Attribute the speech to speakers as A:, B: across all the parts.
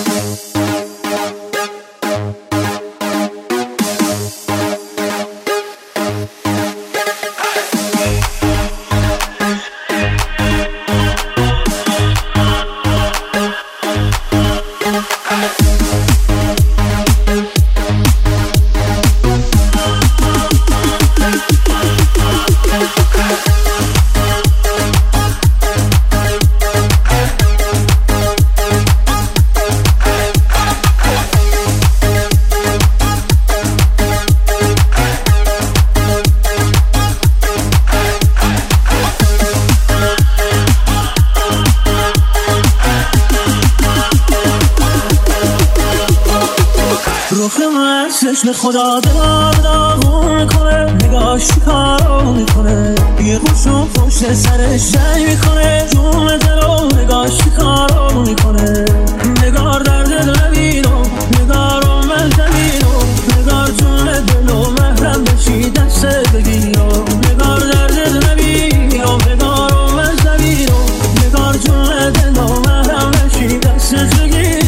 A: چشم خدا داغون میکنه، نگاهش کارو میکنه، یه خوشو پشت سرش جنگ میکنه، جون دلو نگاهش کارو میکنه. نگار درد نبینو، نگارو من زمینو، نگار جون دلو محرم بشی دست بگیرو. نگار درد نبینو، نگارو من زمینو، نگار جون دلو محرم بشی دست بگیرو.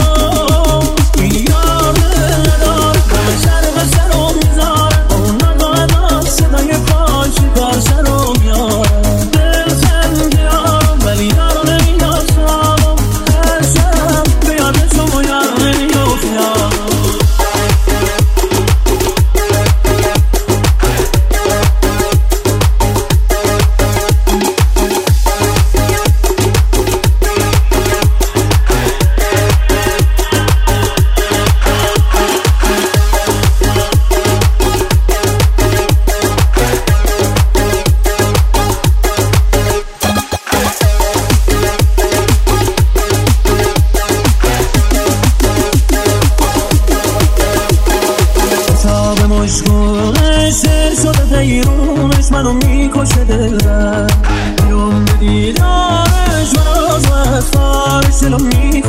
A: دیرونش منو میکشه دلم، بیام به دیدارش من از وقت فارش دلو میکشه.